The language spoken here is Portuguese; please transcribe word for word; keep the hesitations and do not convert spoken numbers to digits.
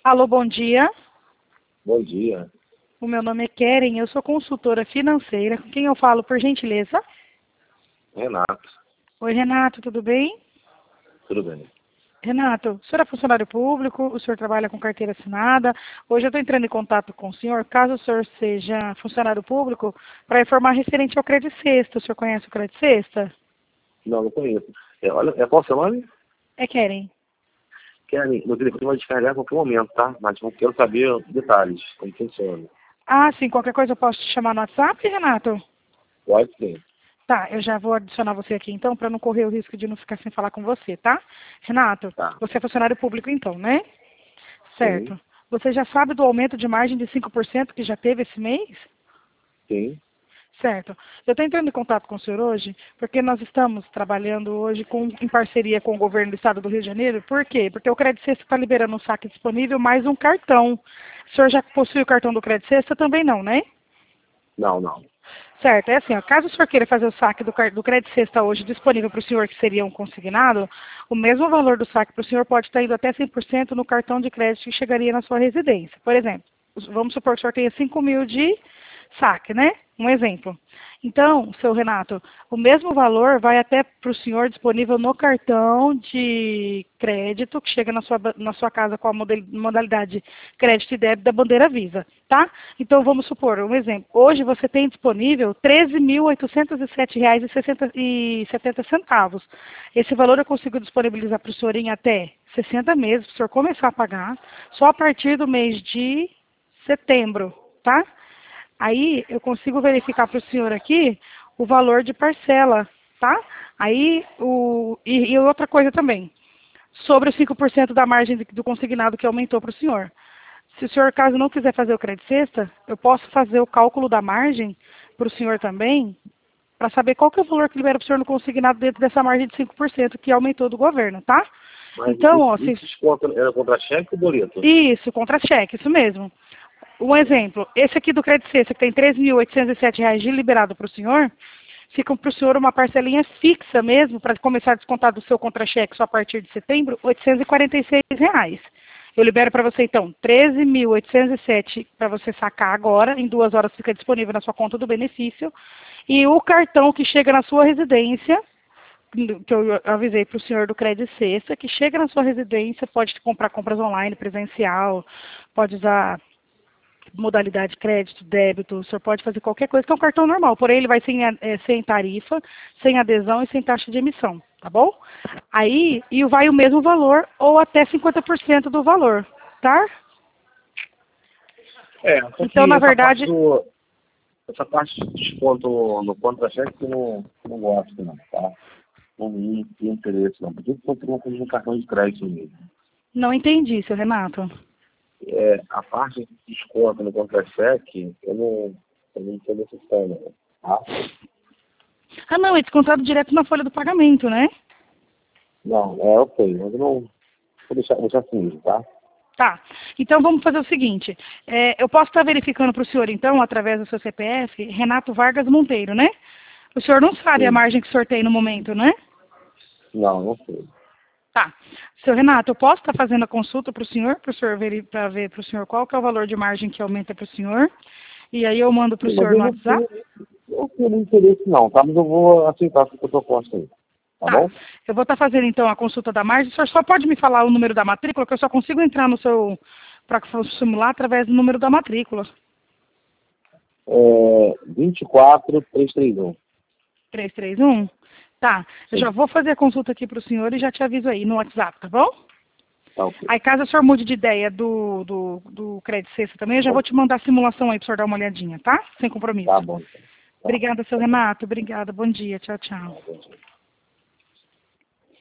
Alô, bom dia. Bom dia. O meu nome é Keren, eu sou consultora financeira. Com quem eu falo, por gentileza? Renato. Oi, Renato, tudo bem? Tudo bem? Renato, o senhor é funcionário público, o senhor trabalha com carteira assinada. Hoje eu estou entrando em contato com o senhor, caso o senhor seja funcionário público, para informar referente ao Crédito Sexta. O senhor conhece o Crédito Sexta? Não, não conheço. É, olha, é qual o seu nome? É Keren. Karen, meu telefone vai descarregar a qualquer momento, tá? Mas eu quero saber detalhes, como funciona. Ah, sim, qualquer coisa eu posso te chamar no WhatsApp, Renato? Pode sim. Tá, eu já vou adicionar você aqui então, para não correr o risco de não ficar sem falar com você, tá? Renato, Tá. você é funcionário público então, né? Sim, Certo. Você já sabe do aumento de margem de cinco por cento que já teve esse mês? sim. Certo. Eu estou entrando em contato com o senhor hoje porque nós estamos trabalhando hoje com, em parceria com o governo do estado do Rio de Janeiro. Por quê? Porque o Crédito Sexta está liberando um saque disponível mais um cartão. O senhor já possui o cartão do Crédito Sexta? Também não, né? Não, não. Certo, é assim, ó, caso o senhor queira fazer o saque do, car- do Crédito Sexta hoje disponível para o senhor, que seria um consignado, o mesmo valor do saque para o senhor pode estar indo até cem por cento no cartão de crédito que chegaria na sua residência. Por exemplo, os- vamos supor que o senhor tenha cinco mil de saque, né? Um exemplo. Então, seu Renato, o mesmo valor vai até para o senhor disponível no cartão de crédito que chega na sua, ba- na sua casa com a model- modalidade crédito e débito da bandeira Visa, tá? Então, vamos supor, um exemplo. Hoje você tem disponível treze mil oitocentos e sete reais e setenta centavos. Esse valor eu consigo disponibilizar para o senhor em até sessenta meses, para o senhor começar a pagar, só a partir do mês de setembro, tá? Aí eu consigo verificar para o senhor aqui o valor de parcela, tá? Aí, o, e, e outra coisa também, sobre os cinco por cento da margem de- do consignado que aumentou para o senhor. Se o senhor, caso não quiser fazer o crédito sexta, eu posso fazer o cálculo da margem para o senhor também, para saber qual que é o valor que libera para o senhor no consignado dentro dessa margem de cinco por cento que aumentou do governo, tá? Mas Então, ó, isso, se, isso desconto era contra cheque ou boleto? isso, contra-cheque, isso mesmo. Um exemplo, esse aqui do Crédito Sexta, que tem treze mil oitocentos e sete reais de liberado para o senhor, fica para o senhor uma parcelinha fixa mesmo, para começar a descontar do seu contra-cheque só a partir de setembro, oitocentos e quarenta e seis reais. Eu libero para você, então, treze mil oitocentos e sete para você sacar agora, em duas horas fica disponível na sua conta do benefício, e o cartão que chega na sua residência, que eu avisei para o senhor do Crédito Sexta, que chega na sua residência, pode comprar compras online, presencial, pode usar modalidade crédito, débito, o senhor pode fazer qualquer coisa, que é um cartão normal, porém ele vai sem, a- eh, sem tarifa, sem adesão e sem taxa de emissão, tá bom? Aí, e vai o mesmo valor, ou até cinquenta por cento do valor, tá? É, só Então, que na essa parte verdade, do. Essa parte de desconto no contra-cheque eu não, não gosto, não, tá? Não me tem interesse, não. Porque eu tenho uma coisa no cartão de crédito mesmo. não entendi, seu Renato. É, a parte de desconto no contra-cheque, eu não, eu não estou necessitando, não, tá? Ah, não, é descontado direto na folha do pagamento, né? Não, é ok, mas eu não. Vou deixar, vou deixar assim mesmo, tá? Tá. Então vamos fazer o seguinte. É, eu posso estar verificando para o senhor, então, através do seu C P F, Renato Vargas Monteiro, né? O senhor não sabe a Sim. margem que o senhor tem no momento, né? Não, não sei. Tá. Seu Renato, eu posso estar fazendo a consulta para o senhor, para o senhor ver, para ver para o senhor qual que é o valor de margem que aumenta para o senhor. E aí eu mando para o Sim, mas senhor eu no não WhatsApp. tenho, não tenho muito interesse não, tá? Mas eu vou aceitar essa proposta aí, tá Tá. bom? Eu vou estar fazendo então a consulta da margem. O senhor só pode me falar o número da matrícula, que eu só consigo entrar no seu, para simular através do número da matrícula. É, vinte e quatro, trezentos e trinta e um. três três um. Tá. Eu já Sim, vou fazer a consulta aqui para o senhor e já te aviso aí no WhatsApp, tá bom? tá ok. Aí caso o senhor mude de ideia do, do, do Crédito Sexta também, eu já vou te mandar a simulação aí para o senhor dar uma olhadinha, tá? Sem compromisso. Tá bom, então. Tá, Obrigada, seu tá bom. Renato. Obrigada. Bom dia. Tchau, tchau. Tá bom.